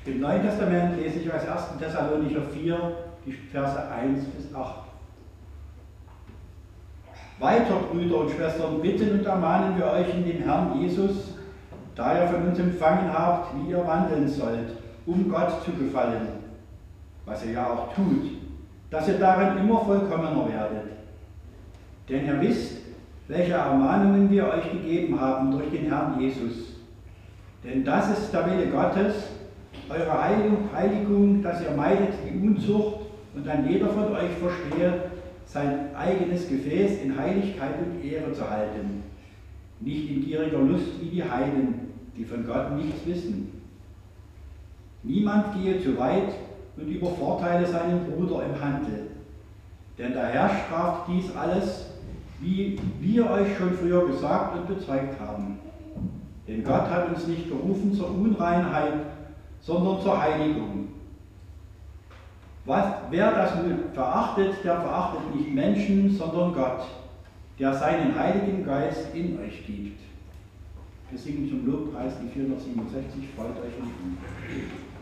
Im Neuen Testament lese ich aus 1. Thessalonicher 4, die Verse 1 bis 8. Weiter, Brüder und Schwestern, bitten und ermahnen wir euch in dem Herrn Jesus, da ihr von uns empfangen habt, wie ihr wandeln sollt, um Gott zu gefallen, was ihr ja auch tut, dass ihr darin immer vollkommener werdet. Denn ihr wisst, welche Ermahnungen wir euch gegeben haben durch den Herrn Jesus. Denn das ist der Wille Gottes, eure Heiligung, dass ihr meidet die Unzucht und an jeder von euch verstehe, sein eigenes Gefäß in Heiligkeit und Ehre zu halten, nicht in gieriger Lust wie die Heiden, die von Gott nichts wissen. Niemand gehe zu weit und übervorteile seinen Bruder im Handel, denn der Herr straft dies alles, wie wir euch schon früher gesagt und bezeugt haben. Denn Gott hat uns nicht berufen zur Unreinheit, sondern zur Heiligung. Wer das nun verachtet, der verachtet nicht Menschen, sondern Gott, der seinen Heiligen Geist in euch gibt. Wir singen zum Lobpreis die 467, freut euch und